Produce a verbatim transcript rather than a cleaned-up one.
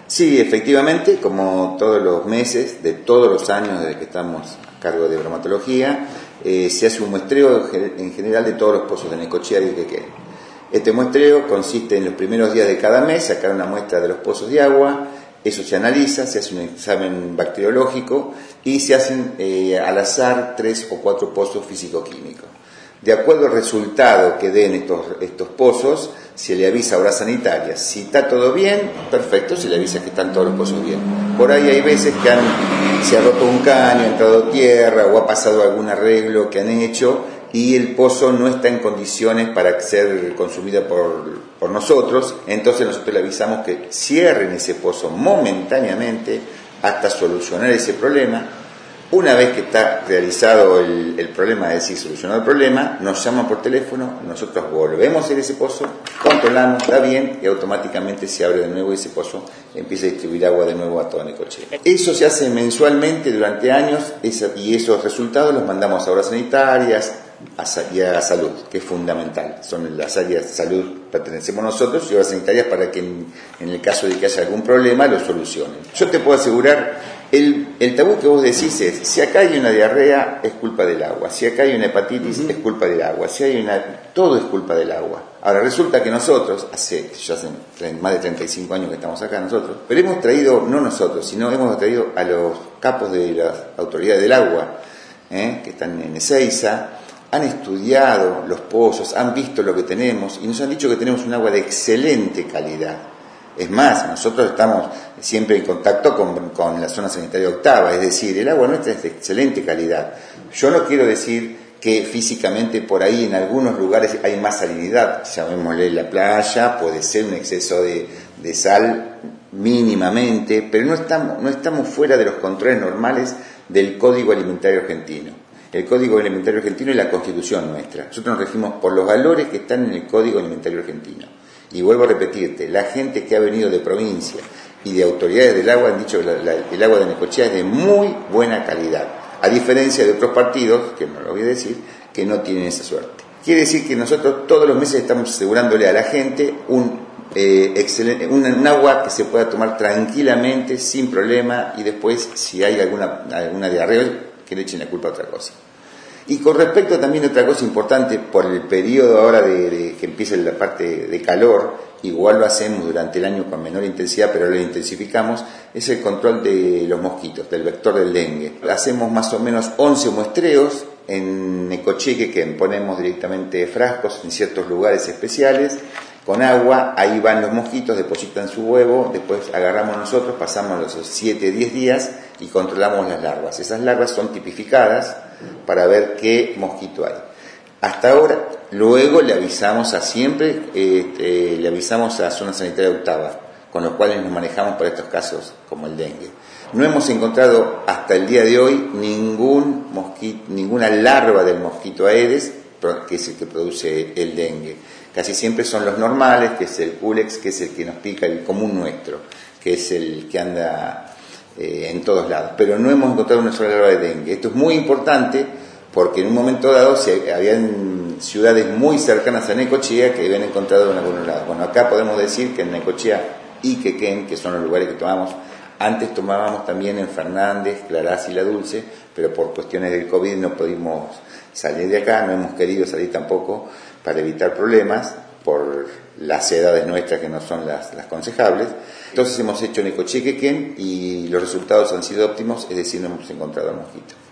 Sí, efectivamente, como todos los meses, de todos los años desde que estamos a cargo de bromatología, eh, se hace un muestreo en general de todos los pozos de Necochea y Iquiquén. Este muestreo consiste en los primeros días de cada mes sacar una muestra de los pozos de agua, eso se analiza, se hace un examen bacteriológico y se hacen eh, al azar tres o cuatro pozos físico-químicos. De acuerdo al resultado que den estos, estos pozos, se le avisa a obras sanitarias. Si está todo bien, perfecto, se le avisa que están todos los pozos bien. Por ahí hay veces que han, se ha roto un caño, ha entrado tierra o ha pasado algún arreglo que han hecho y el pozo no está en condiciones para ser consumido por, por nosotros. Entonces nosotros le avisamos que cierren ese pozo momentáneamente hasta solucionar ese problema. Una vez que está realizado el, el problema, es decir, solucionado el problema, nos llaman por teléfono, nosotros volvemos a hacer ese pozo, controlamos, está bien, y automáticamente se abre de nuevo ese pozo, empieza a distribuir agua de nuevo a toda Necochea. Eso se hace mensualmente durante años, esa, y esos resultados los mandamos a obras sanitarias a, y a salud, que es fundamental. Son las áreas de salud, pertenecemos nosotros, y obras sanitarias para que en, en el caso de que haya algún problema lo solucionen. Yo te puedo asegurar, El, el tabú que vos decís es, si acá hay una diarrea, es culpa del agua, si acá hay una hepatitis, uh-huh. es culpa del agua, si hay una... todo es culpa del agua. Ahora, resulta que nosotros, hace ya hace más de treinta y cinco años que estamos acá nosotros, pero hemos traído, no nosotros, sino hemos traído a los capos de las autoridades del agua, ¿eh? que están en Ezeiza, han estudiado los pozos, han visto lo que tenemos y nos han dicho que tenemos un agua de excelente calidad. Es más, nosotros estamos siempre en contacto con, con la zona sanitaria octava, es decir, el agua nuestra es de excelente calidad. Yo no quiero decir que físicamente por ahí en algunos lugares hay más salinidad, llamémosle la playa, puede ser un exceso de, de sal mínimamente, pero no estamos, no estamos fuera de los controles normales del Código Alimentario Argentino. El Código Alimentario Argentino y la Constitución nuestra. Nosotros nos regimos por los valores que están en el Código Alimentario Argentino. Y vuelvo a repetirte, la gente que ha venido de provincia y de autoridades del agua han dicho que la, la, el agua de Necochea es de muy buena calidad, a diferencia de otros partidos, que no lo voy a decir, que no tienen esa suerte. Quiere decir que nosotros todos los meses estamos asegurándole a la gente un, eh, excelente, un, un agua que se pueda tomar tranquilamente, sin problema, y después, si hay alguna, alguna diarrea, que le echen la culpa a otra cosa. Y con respecto también a otra cosa importante, por el periodo ahora de, de que empieza la parte de calor, igual lo hacemos durante el año con menor intensidad, pero lo intensificamos, es el control de los mosquitos, del vector del dengue. Hacemos más o menos once muestreos en Necochea y Iquiquén, ponemos directamente frascos en ciertos lugares especiales, con agua, ahí van los mosquitos, depositan su huevo, después agarramos nosotros, pasamos los siete a diez días y controlamos las larvas. Esas larvas son tipificadas para ver qué mosquito hay. Hasta ahora, luego le avisamos a siempre, eh, eh, le avisamos a Zona Sanitaria Octava, con los cuales nos manejamos para estos casos como el dengue. No hemos encontrado hasta el día de hoy ningún mosquito, ninguna larva del mosquito Aedes, que es el que produce el dengue. Casi siempre son los normales, que es el Culex, que es el que nos pica, el común nuestro, que es el que anda eh, en todos lados. Pero no hemos encontrado una sola larva de dengue. Esto es muy importante porque en un momento dado se, habían ciudades muy cercanas a Necochea que habían encontrado en algunos lados. Bueno, acá podemos decir que en Necochea y Iquiquén, que son los lugares que tomamos, antes tomábamos también en Fernández, Clarás y La Dulce, pero por cuestiones del COVID no pudimos salir de acá, no hemos querido salir tampoco para evitar problemas por las edades nuestras que no son las, las aconsejables. Entonces hemos hecho Necochea y Iquiquén y los resultados han sido óptimos, es decir, no hemos encontrado al mosquito.